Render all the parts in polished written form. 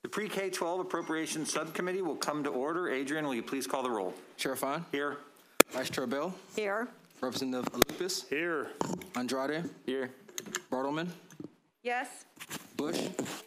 The Pre-K-12 Appropriations Subcommittee will come to order. Adrian, will you please call the roll? Chair Fine. Here. Vice Chair Bell. Here. Representative Alupis. Here. Andrade. Here. Bartleman. Yes. Bush.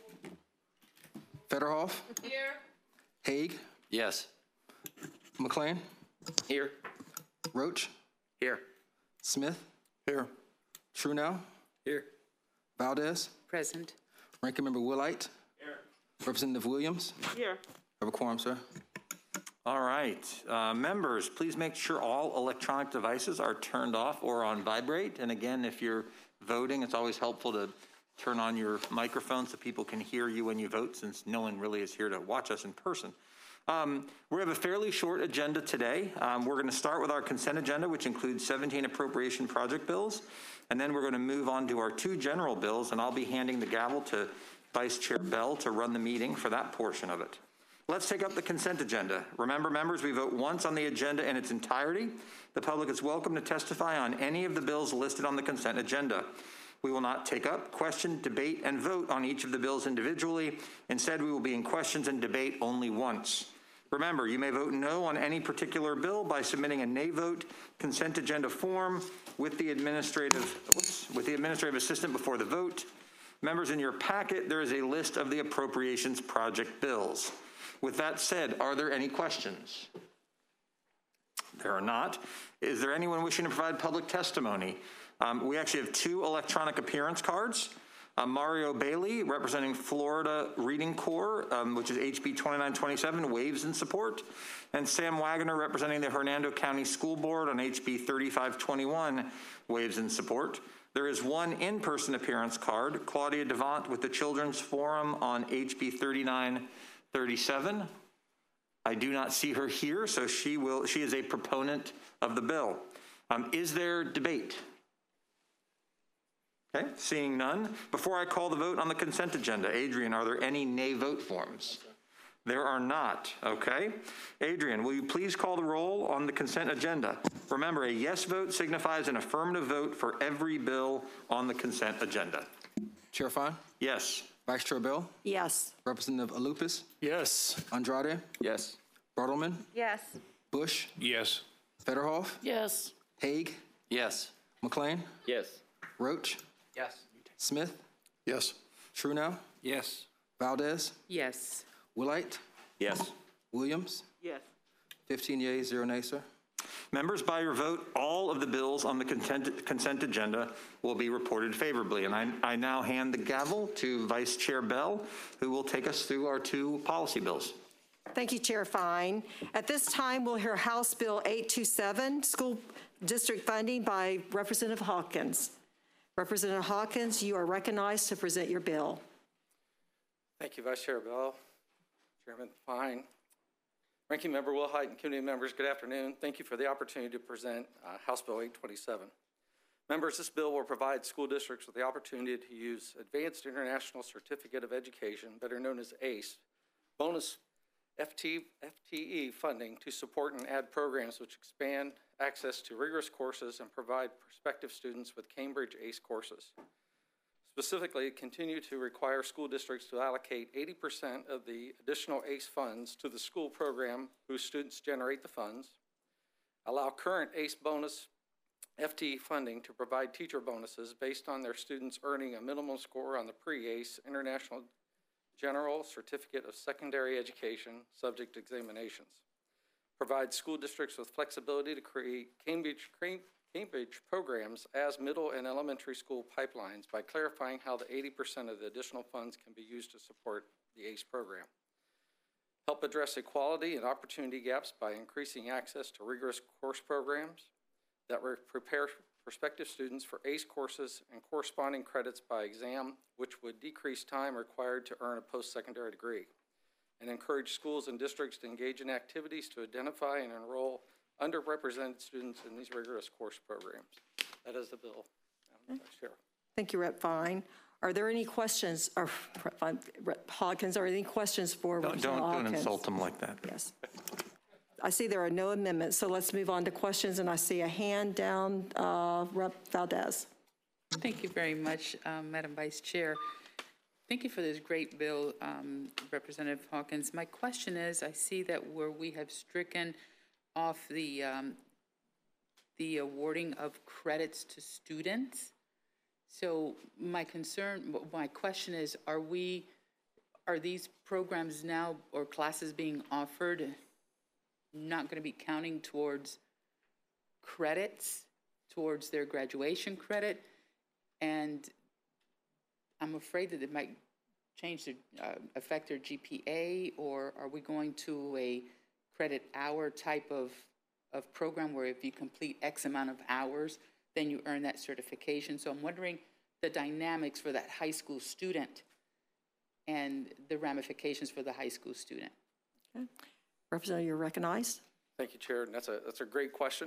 Federhoff. Here. Haig. Yes. McLean. Here. Roach. Here. Smith. Here. Truenow. Here. Valdez. Present. Ranking Member Willite. Here. Representative Williams. Here. Have a quorum, sir. All right. Members, please make sure all electronic devices are turned off or on vibrate. And again, if you're voting, it's always helpful to turn on your microphone so people can hear you when you vote, since no one really is here to watch us in person. We have a fairly short agenda today. We're going to start with our consent agenda, which includes 17 appropriation project bills. And then we're going to move on to our 2 general bills, and I'll be handing the gavel to Vice Chair Bell to run the meeting for that portion of it. Let's take up the consent agenda. Remember, members, we vote once on the agenda in its entirety. The public is welcome to testify on any of the bills listed on the consent agenda. We will not take up, question, debate, and vote on each of the bills individually. Instead, we will be in questions and debate only once. Remember, you may vote no on any particular bill by submitting a nay vote consent agenda form with the administrative assistant before the vote. Members, in your packet, there is a list of the appropriations project bills. With that said, are there any questions? There are not. Is there anyone wishing to provide public testimony? We actually have 2 electronic appearance cards. Mario Bailey, representing Florida Reading Corps, which is HB 2927, waves in support. And Sam Wagner, representing the Hernando County School Board on HB 3521, waves in support. There is 1 in-person appearance card, Claudia Devant with the Children's Forum on HB 3937. I do not see her here, so she is a proponent of the bill. Is there debate? Okay, seeing none. Before I call the vote on the consent agenda, Adrian, are there any nay vote forms? There are not, okay. Adrian, will you please call the roll on the consent agenda? Remember, a yes vote signifies an affirmative vote for every bill on the consent agenda. Chair Fine. Yes. Vice Chair Bell. Yes. Representative Alupis. Yes. Andrade. Yes. Bartleman. Yes. Bush. Yes. Federhoff. Yes. Haig. Yes. McLean. Yes. Roach. Yes. Smith. Yes. Truenow. Yes. Valdez. Yes. Willite. Yes. Williams. Yes. 15 yeas, 0 nays, sir. Members, by your vote, all of the bills on the consent agenda will be reported favorably. And I now hand the gavel to Vice Chair Bell, who will take us through our 2 policy bills. Thank you, Chair Fine. At this time, we'll hear House Bill 827, School District Funding, by Representative Hawkins. Representative Hawkins, you are recognized to present your bill. Thank you, Vice Chair Bell, Chairman Fine, Ranking Member Wilhite, and committee members, good afternoon. Thank you for the opportunity to present House Bill 827. Members, this bill will provide school districts with the opportunity to use Advanced International Certificate of Education, better known as ACE, bonus FTE funding to support and add programs which expand access to rigorous courses and provide prospective students with Cambridge ACE courses. Specifically, continue to require school districts to allocate 80% of the additional ACE funds to the school program whose students generate the funds, allow current ACE bonus FTE funding to provide teacher bonuses based on their students earning a minimum score on the pre-ACE International General Certificate of Secondary Education subject examinations, provide school districts with flexibility to create Cambridge programs as middle and elementary school pipelines by clarifying how the 80% of the additional funds can be used to support the ACE program. Help address equality and opportunity gaps by increasing access to rigorous course programs that will prepare prospective students for ACE courses and corresponding credits by exam, which would decrease time required to earn a post-secondary degree, and encourage schools and districts to engage in activities to identify and enroll underrepresented students in these rigorous course programs. That is the bill. Chair. Thank you, Rep. Fine. Are there any questions, or Rep. Hawkins, are there any questions for Representative Hawkins? Don't insult them like that. Yes. I see there are no amendments, so let's move on to questions, and I see a hand down, Rep. Valdez. Thank you very much, Madam Vice Chair. Thank you for this great bill, Representative Hawkins. My question is, I see that where we have stricken off the awarding of credits to students. So my question is, are these programs now or classes being offered not going to be counting towards credits, towards their graduation credit? And I'm afraid that it might affect their GPA, or are we going to a credit hour type of program where if you complete X amount of hours, then you earn that certification? So I'm wondering the dynamics for that high school student and the ramifications for the high school student. Okay. Representative, you're recognized. Thank you, Chair, and that's a great question.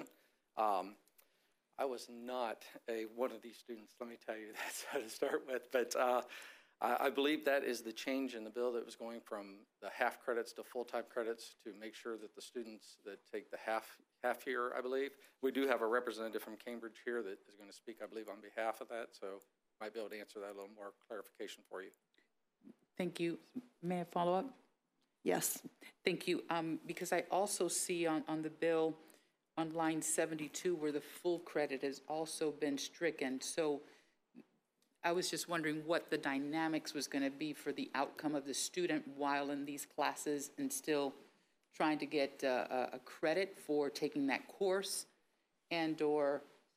I was not one of these students, let me tell you that to start with, but I believe that is the change in the bill that was going from the half credits to full-time credits to make sure that the students that take the half year, I believe. We do have a representative from Cambridge here that is going to speak, I believe, on behalf of that, so might be able to answer that a little more clarification for you. Thank you. May I follow up? Yes. Thank you. Because I also see on the bill on line 72 where the full credit has also been stricken. So I was just wondering what the dynamics was going to be for the outcome of the student while in these classes and still trying to get a credit for taking that course, and or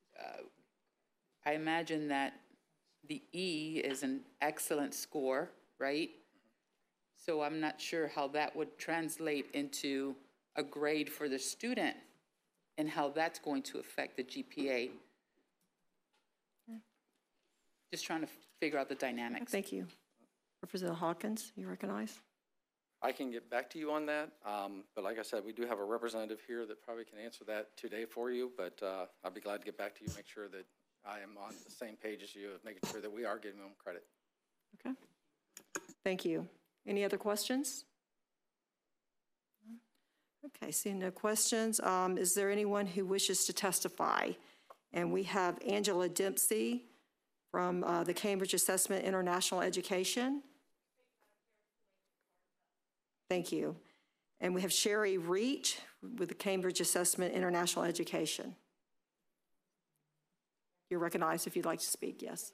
I imagine that the E is an excellent score, right? So I'm not sure how that would translate into a grade for the student and how that's going to affect the GPA. Just trying to figure out the dynamics. Thank you. Representative Hawkins, you recognize? I can get back to you on that, but like I said, we do have a representative here that probably can answer that today for you, but I'll be glad to get back to you, make sure that I am on the same page as you of making sure that we are giving them credit. Okay. Thank you. Any other questions? Okay, seeing no questions, is there anyone who wishes to testify? And we have Angela Dempsey from the Cambridge Assessment International Education. Thank you. And we have Sherry Reach with the Cambridge Assessment International Education. You're recognized if you'd like to speak, yes.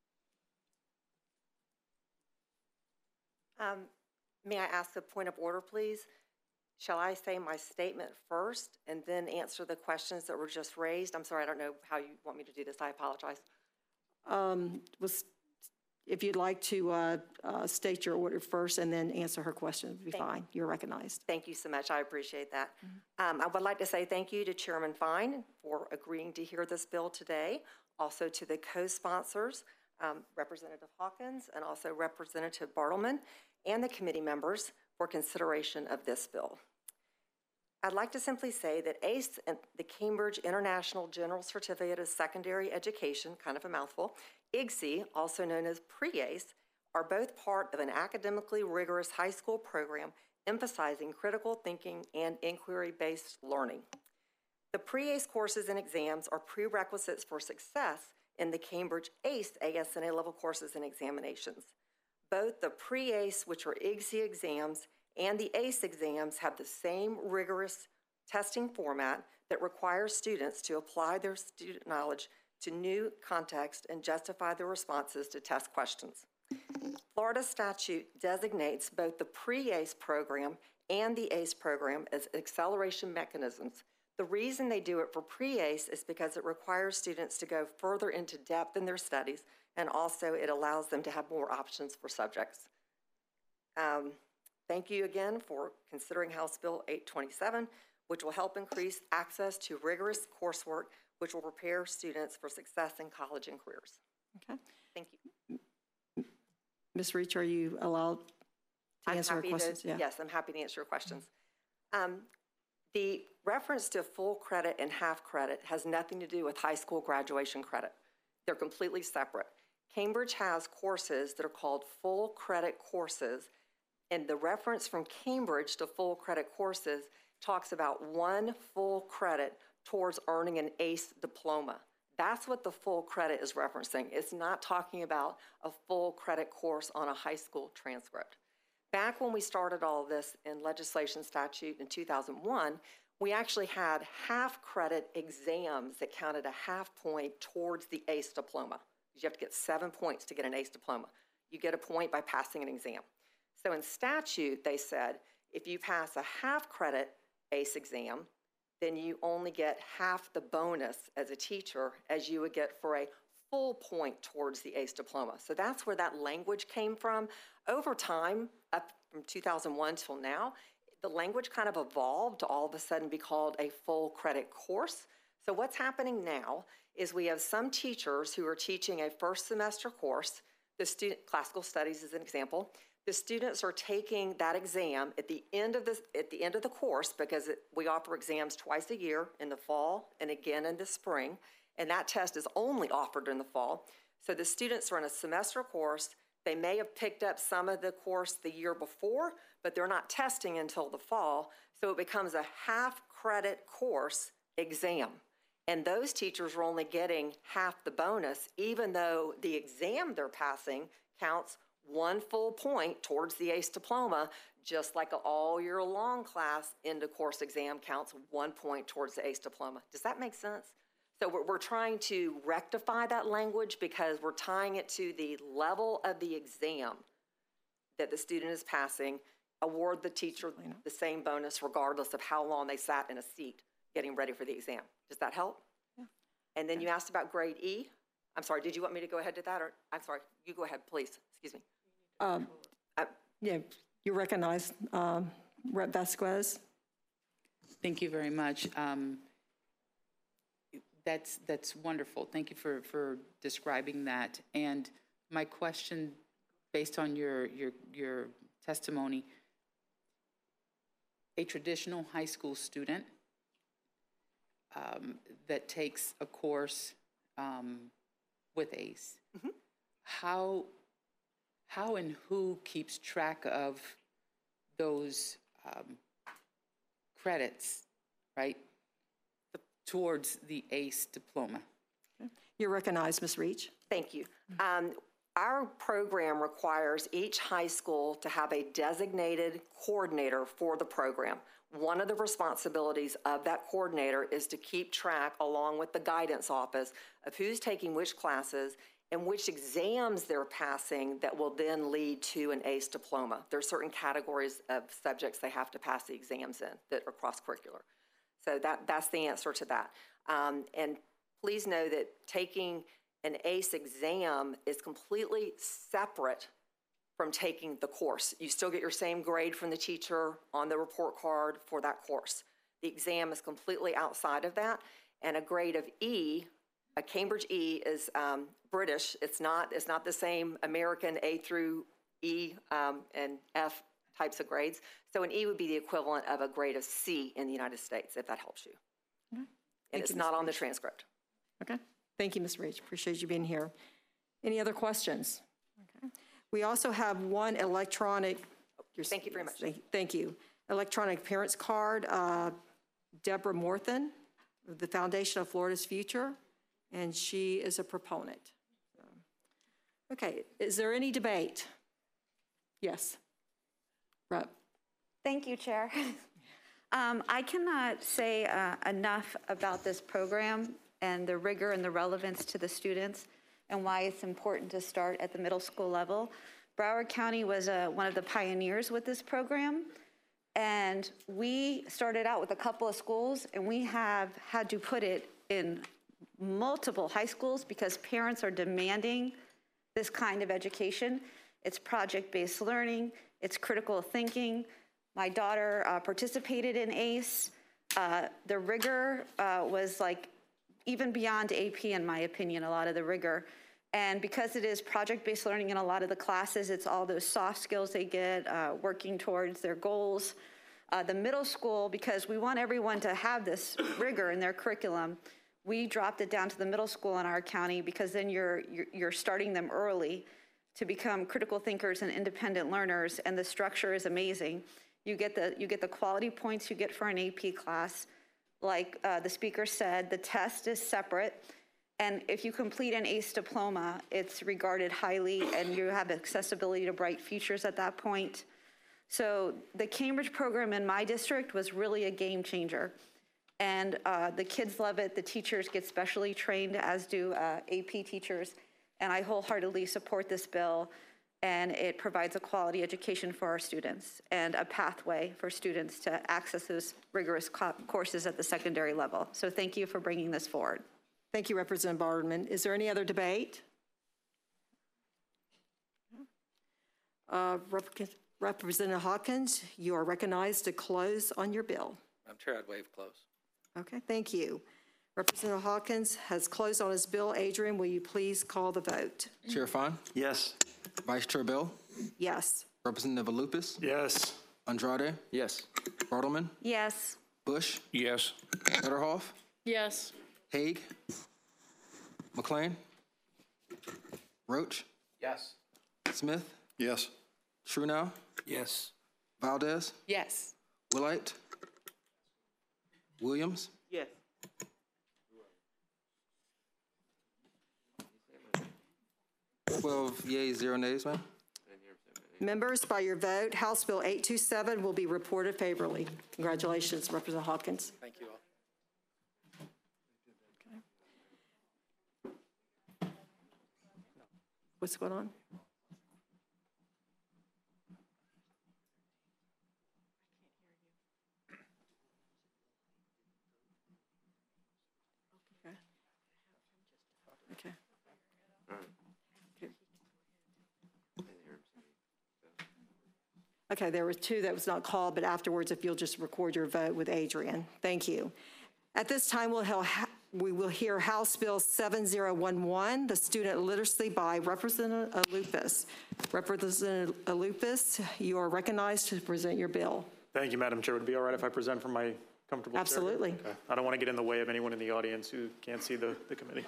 May I ask a point of order, please? Shall I say my statement first and then answer the questions that were just raised? I'm sorry, I don't know how you want me to do this. I apologize. If you'd like to state your order first and then answer her question, would be fine. You're recognized. Thank you so much. I appreciate that. I would like to say thank you to Chairman Fine for agreeing to hear this bill today. Also to the co-sponsors, Representative Hawkins and also Representative Bartleman, and the committee members for consideration of this bill. I'd like to simply say that ACE and the Cambridge International General Certificate of Secondary Education, kind of a mouthful, IGCSE, also known as pre-ACE, are both part of an academically rigorous high school program emphasizing critical thinking and inquiry-based learning. The pre-ACE courses and exams are prerequisites for success in the Cambridge ACE AS and A-level courses and examinations. Both the pre-ACE, which are IGCSE exams, and the ACE exams have the same rigorous testing format that requires students to apply their student knowledge to new context and justify their responses to test questions. Florida statute designates both the pre-ACE program and the ACE program as acceleration mechanisms. The reason they do it for pre-ACE is because it requires students to go further into depth in their studies, and also it allows them to have more options for subjects. Thank you again for considering House Bill 827, which will help increase access to rigorous coursework, which will prepare students for success in college and careers. Okay. Thank you. Ms. Reach, are you allowed to answer her questions? Yes, I'm happy to answer your questions. The reference to full credit and half credit has nothing to do with high school graduation credit. They're completely separate. Cambridge has courses that are called full credit courses, and the reference from Cambridge to full credit courses talks about one full credit towards earning an ACE diploma. That's what the full credit is referencing. It's not talking about a full credit course on a high school transcript. Back when we started all of this in legislation statute in 2001, we actually had half credit exams that counted a half point towards the ACE diploma. You have to get 7 points to get an ACE diploma. You get a point by passing an exam. So in statute, they said, if you pass a half credit ACE exam, then you only get half the bonus as a teacher as you would get for a full point towards the ACE diploma. So that's where that language came from. Over time, up from 2001 till now, the language kind of evolved to all of a sudden be called a full credit course. So what's happening now is we have some teachers who are teaching a first semester course, classical studies is an example. The students are taking that exam at the end of the course because we offer exams twice a year, in the fall and again in the spring, and that test is only offered in the fall. So the students are in a semester course. They may have picked up some of the course the year before, but they're not testing until the fall, so it becomes a half credit course exam. And those teachers are only getting half the bonus, even though the exam they're passing counts 1 full point towards the ACE diploma, just like an all-year-long class end of course exam counts 1 point towards the ACE diploma. Does that make sense? So we're trying to rectify that language because we're tying it to the level of the exam that the student is passing, award the teacher the same bonus regardless of how long they sat in a seat getting ready for the exam. Does that help? Yeah. And then you asked about grade E. I'm sorry, did you want me to go ahead to that? Or I'm sorry, you go ahead, please. Excuse me. Yeah, you recognize Rep. Vasquez? Thank you very much. That's wonderful. Thank you for describing that. And my question, based on your testimony, a traditional high school student that takes a course with ACE, mm-hmm. How and who keeps track of those credits, right, towards the ACE diploma? You're recognized, Ms. Reach. Thank you. Our program requires each high school to have a designated coordinator for the program. One of the responsibilities of that coordinator is to keep track, along with the guidance office, of who's taking which classes and which exams they're passing that will then lead to an ACE diploma. There are certain categories of subjects they have to pass the exams in that are cross-curricular. So that's the answer to that. And please know that taking an ACE exam is completely separate from taking the course. You still get your same grade from the teacher on the report card for that course. The exam is completely outside of that, and a grade of E, a Cambridge E is British. It's not the same American A through E and F types of grades. So an E would be the equivalent of a grade of C in the United States, if that helps you. Okay. And it's not on the transcript. Okay. Thank you, Ms. Reach. Appreciate you being here. Any other questions? Okay. We also have one electronic. Thank you very much. Thank you. Electronic parents card, Deborah Morthen, of the Foundation of Florida's Future, and she is a proponent. Okay, is there any debate? Yes. Rep. Thank you, Chair. I cannot say enough about this program and the rigor and the relevance to the students and why it's important to start at the middle school level. Broward County was one of the pioneers with this program, and we started out with a couple of schools, and we have had to put it in multiple high schools because parents are demanding this kind of education. It's project-based learning, it's critical thinking. My daughter participated in ACE. The rigor was like even beyond AP, in my opinion, a lot of the rigor. And because it is project-based learning in a lot of the classes, it's all those soft skills they get, working towards their goals. The middle school, because we want everyone to have this rigor in their curriculum, we dropped it down to the middle school in our county because then you're starting them early to become critical thinkers and independent learners, and the structure is amazing. You get the quality points you get for an AP class. Like the speaker said, the test is separate, And if you complete an ACE diploma, it's regarded highly and you have accessibility to bright futures at that point. So the Cambridge program in my district was really a game changer. And the kids love it. The teachers get specially trained, as do AP teachers. And I wholeheartedly support this bill. And it provides a quality education for our students and a pathway for students to access those rigorous courses at the secondary level. So thank you for bringing this forward. Thank you, Representative Barderman. Is there any other debate? Representative Hawkins, you are recognized to close on your bill. Madam Chair, I'd waive close. Okay, thank you. Representative Hawkins has closed on his bill. Adrian, will you please call the vote? Chair Fine, Yes. Vice Chair Bill, Yes. Representative Lupus, Yes. Andrade, Yes. Bartleman, Yes. Bush, Yes. Federhoff, Yes. Haig, McLean, Roach, Yes. Smith, Yes. Truenow, Yes. Valdez, Yes. Willite, Williams, Yes. 12 yeas, 0 nays, ma'am. Members, by your vote, House Bill 827 will be reported favorably. Congratulations, Representative Hawkins. Thank you all. What's going on? Okay. Okay, there were two that was not called, but afterwards, if you'll just record your vote with Adrian. Thank you. At this time, we will hear House Bill 7011, the student literacy by Representative Alupis. Representative Alupis, you are recognized to present your bill. Thank you, Madam Chair. Would it be all right if I present from my comfortable chair? Absolutely. Okay. I don't want to get in the way of anyone in the audience who can't see the committee.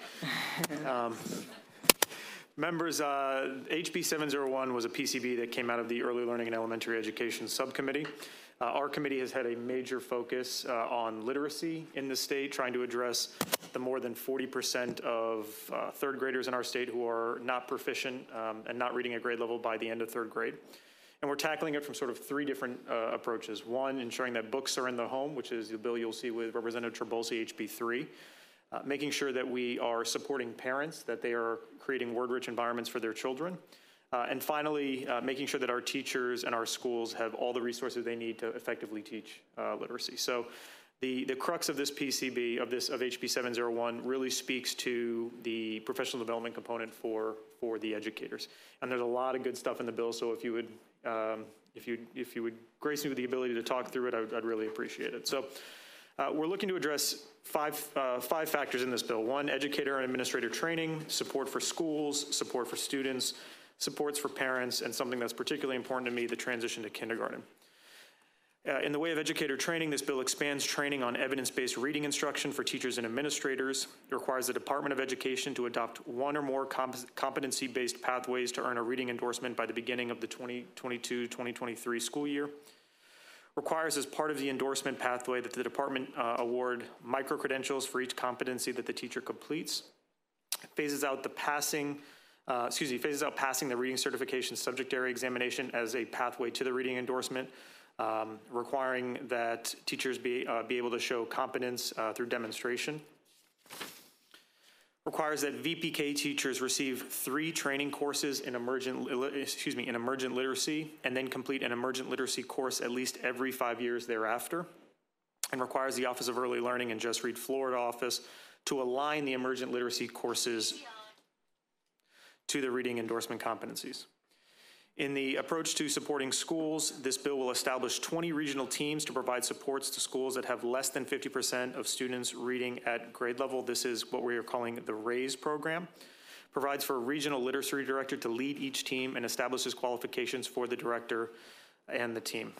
Members, HB 701 was a PCB that came out of the Early Learning and Elementary Education Subcommittee. Our committee has had a major focus on literacy in the state, trying to address the more than 40% of third graders in our state who are not proficient and not reading at grade level by the end of third grade. And we're tackling it from sort of three different approaches. One, ensuring that books are in the home, which is the bill you'll see with Representative Trabolsi, HB 3. Making sure that we are supporting parents, that they are creating word-rich environments for their children. And finally, making sure that our teachers and our schools have all the resources they need to effectively teach literacy. So the crux of this PCB, of HB 701, really speaks to the professional development component for the educators. And there's a lot of good stuff in the bill, so if you would grace me with the ability to talk through it, I'd really appreciate it. So we're looking to address five factors in this bill. One, educator and administrator training, support for schools, support for students, supports for parents, and something that's particularly important to me, the transition to kindergarten. In the way of educator training, this bill expands training on evidence-based reading instruction for teachers and administrators. It requires the Department of Education to adopt one or more competency-based pathways to earn a reading endorsement by the beginning of the 2022-2023 school year. Requires as part of the endorsement pathway that the department award micro-credentials for each competency that the teacher completes. Phases out passing the reading certification subject area examination as a pathway to the reading endorsement, requiring that teachers be able to show competence through demonstration. Requires that VPK teachers receive 3 training courses in emergent literacy and then complete an emergent literacy course at least every 5 years thereafter. And requires the Office of Early Learning and Just Read Florida office to align the emergent literacy courses to the reading endorsement competencies. In the approach to supporting schools, this bill will establish 20 regional teams to provide supports to schools that have less than 50% of students reading at grade level. This is what we are calling the RAISE program. Provides for a regional literacy director to lead each team and establishes qualifications for the director and the team.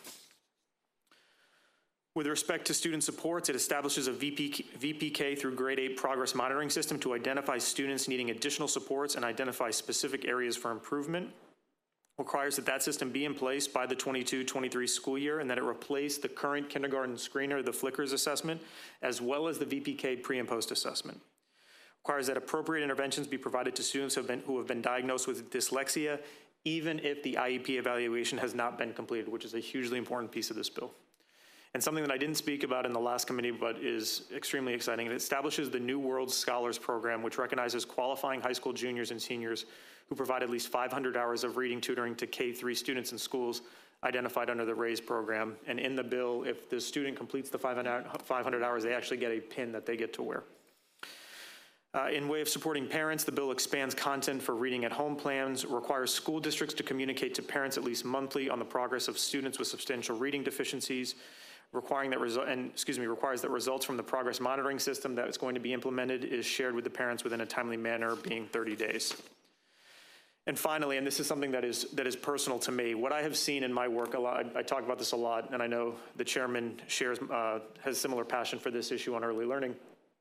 With respect to student supports, it establishes a VPK through grade 8 progress monitoring system to identify students needing additional supports and identify specific areas for improvement. Requires that system be in place by the 22-23 school year and that it replace the current kindergarten screener, the Flickers assessment, as well as the VPK pre and post assessment. requires that appropriate interventions be provided to students who have been diagnosed with dyslexia, even if the IEP evaluation has not been completed, which is a hugely important piece of this bill. And something that I didn't speak about in the last committee, but is extremely exciting. It establishes the New World Scholars Program, which recognizes qualifying high school juniors and seniors who provide at least 500 hours of reading tutoring to K-3 students in schools identified under the RAISE program. And in the bill, if the student completes the 500 hours, they actually get a pin that they get to wear. In way of supporting parents, the bill expands content for reading at home plans, requires school districts to communicate to parents at least monthly on the progress of students with substantial reading deficiencies, requires that results from the progress monitoring system that is going to be implemented is shared with the parents within a timely manner, being 30 days. And finally, and this is something that is personal to me, what I have seen in my work a lot, I talk about this a lot, and I know the chairman has similar passion for this issue on early learning.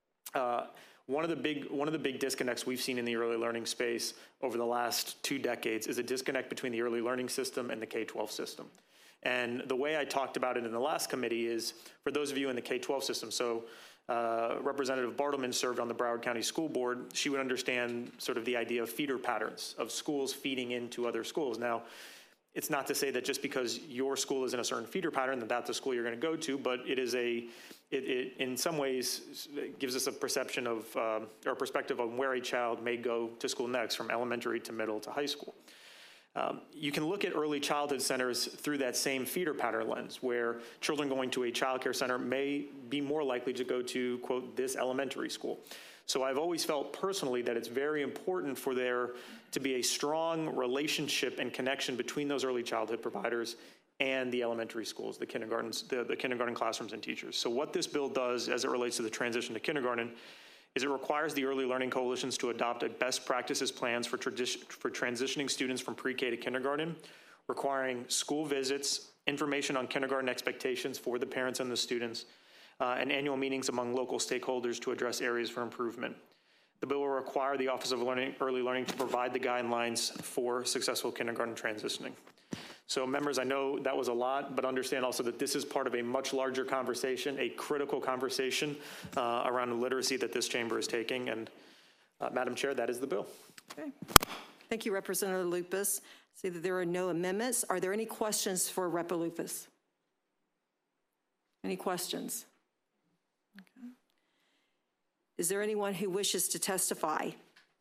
One of the big disconnects we've seen in the early learning space over the last 2 decades is a disconnect between the early learning system and the K-12 system. And the way I talked about it in the last committee is, for those of you in the K-12 system, so Representative Bartleman served on the Broward County School Board, she would understand sort of the idea of feeder patterns, of schools feeding into other schools. Now, it's not to say that just because your school is in a certain feeder pattern that that's the school you're going to go to, but it is it in some ways gives us a perception of, or a perspective on where a child may go to school next, from elementary to middle to high school. You can look at early childhood centers through that same feeder pattern lens, where children going to a child care center may be more likely to go to, quote, this elementary school. So I've always felt personally that it's very important for there to be a strong relationship and connection between those early childhood providers and the elementary schools, the kindergartens, the kindergarten classrooms and teachers. So what this bill does as it relates to the transition to kindergarten is it requires the early learning coalitions to adopt a best practices plans for transitioning students from pre-K to kindergarten, requiring school visits, information on kindergarten expectations for the parents and the students, and annual meetings among local stakeholders to address areas for improvement. The bill will require the Office of Early Learning to provide the guidelines for successful kindergarten transitioning. So members, I know that was a lot, but understand also that this is part of a much larger conversation, a critical conversation around literacy that this chamber is taking. And Madam Chair, that is the bill. Okay. Thank you, Representative Lupus. See that there are no amendments. Are there any questions for Rep. Lupus? Any questions? Okay. Is there anyone who wishes to testify?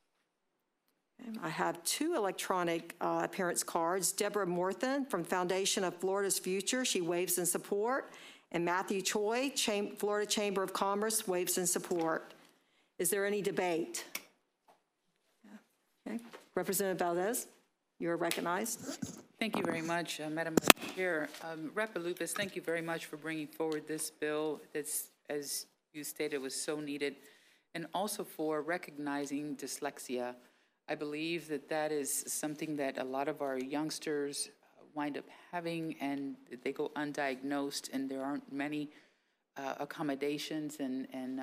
I have 2 electronic appearance cards. Deborah Morthen from Foundation of Florida's Future, she waves in support. And Matthew Choi, Florida Chamber of Commerce, waves in support. Is there any debate? Okay. Representative Valdez, you are recognized. Thank you very much, Madam Chair. Rep. Lupus, thank you very much for bringing forward this bill that's, as you stated, was so needed, and also for recognizing dyslexia. I believe that that is something that a lot of our youngsters wind up having, and they go undiagnosed, and there aren't many accommodations and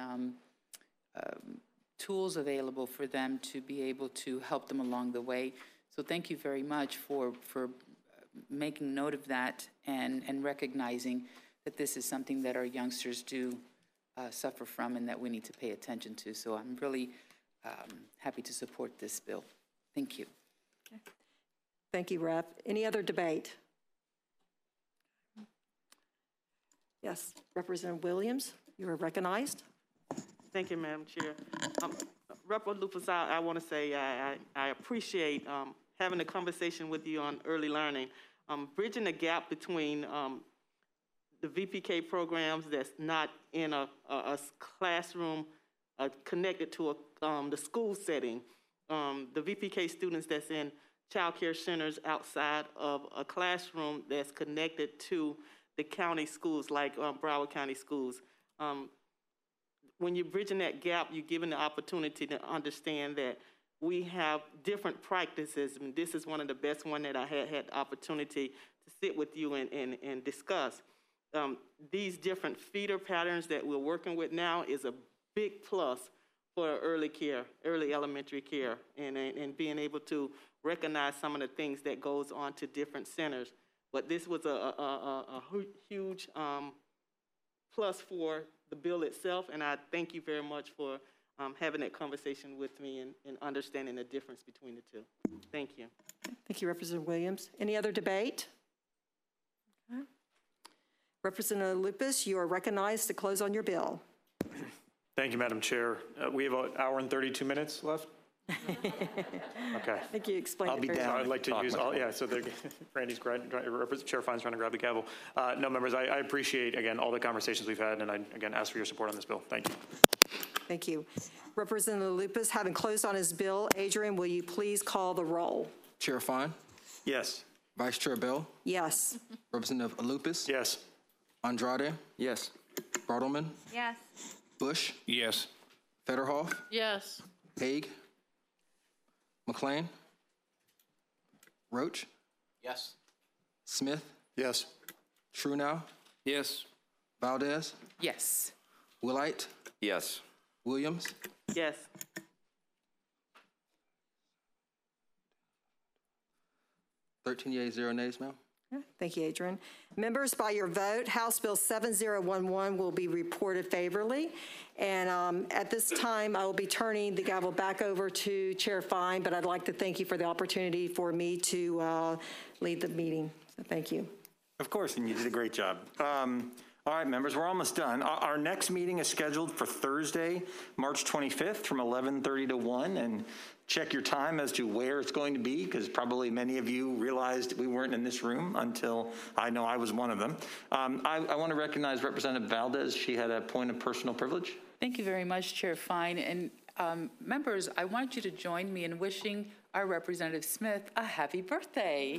tools available for them to be able to help them along the way. So thank you very much for making note of that and recognizing that this is something that our youngsters do suffer from and that we need to pay attention to. So I'm really happy to support this bill. Thank you. Okay. Thank you, Rep. Any other debate? Yes, Representative Williams, you are recognized. Thank you, Madam Chair. Rep. Lupus, I want to say I appreciate having a conversation with you on early learning. Bridging the gap between the VPK programs that's not in a classroom connected to the school setting. The VPK students that's in child care centers outside of a classroom that's connected to the county schools like Broward County schools. When you're bridging that gap, you're given the opportunity to understand that we have different practices, and this is one of the best one that I had the opportunity to sit with you and discuss. These different feeder patterns that we're working with now is a big plus for early care, early elementary care, and being able to recognize some of the things that goes on to different centers. But this was a huge plus for the bill itself, and I thank you very much for having that conversation with me and understanding the difference between the two. Thank you. Thank you, Representative Williams. Any other debate? Okay. Representative Lupus, you are recognized to close on your bill. Thank you, Madam Chair. We have an hour and 32 minutes left? Okay. I think you explained I'll it be very down. well. I'd like to Talk use much all, more. yeah, so Randy's, Chair Fine's trying to grab the gavel. No, members, I appreciate, again, all the conversations we've had, and I, again, ask for your support on this bill. Thank you. Thank you. Representative Lupus, having closed on his bill, Adrian, will you please call the roll? Chair Fine, Yes. Vice Chair Bell, Yes. Representative Lupus, Yes. Andrade, Yes. Bartleman, Yes. Bush, Yes. Federhoff, Yes. Haig, McLean, Roach, Yes. Smith, Yes. Truenow, Yes. Valdez, Yes. Willite, Yes. Williams, Yes. 13 yeas, 0 nays, ma'am. Thank you, Adrian. Members, by your vote, House Bill 7011 will be reported favorably. And at this time, I will be turning the gavel back over to Chair Fine, but I'd like to thank you for the opportunity for me to lead the meeting. So thank you. Of course, and you did a great job. All right, members, we're almost done. Our next meeting is scheduled for Thursday, March 25th from 11:30 to 1, and check your time as to where it's going to be, because probably many of you realized we weren't in this room until I know I was one of them. I want to recognize Representative Valdez. She had a point of personal privilege. Thank you very much, Chair Fine. And members, I want you to join me in wishing our Representative Smith a happy birthday.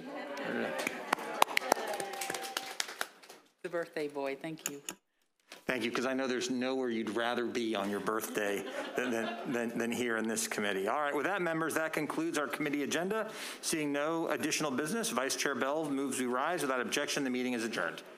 The birthday boy, thank you. Thank you, because I know there's nowhere you'd rather be on your birthday than here in this committee. All right, with that, members, that concludes our committee agenda. Seeing no additional business, Vice Chair Bell moves we rise. Without objection, the meeting is adjourned.